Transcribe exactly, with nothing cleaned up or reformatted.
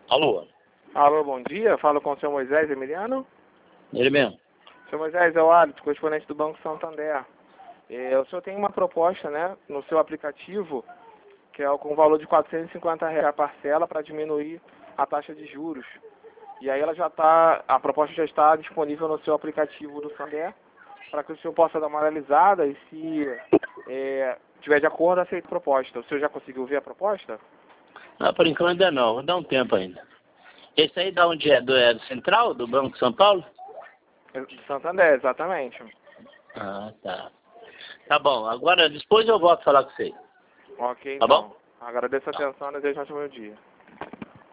Alô? Alô, bom dia. Falo com o senhor Moisés Emiliano. Ele mesmo? Senhor Moisés, é o Alisson, correspondente do Banco Santander. É, o senhor tem uma proposta, né, no seu aplicativo, que é com o valor de quatrocentos e cinquenta reais a parcela para diminuir a taxa de juros. E aí ela já está, a proposta já está disponível no seu aplicativo do Santander, para que o senhor possa dar uma analisada e se é, tiver de acordo, aceite a proposta. O senhor já conseguiu ver a proposta? Ah, por enquanto ainda não, vou dar um tempo ainda. Esse aí da onde é? Do, é do Central, do Banco de São Paulo? Do Santander, exatamente. Ah, tá. Tá bom, agora depois eu volto a falar com você. Ok, Tá então. bom? Agradeço a Tá. atenção e desejo um ótimo dia.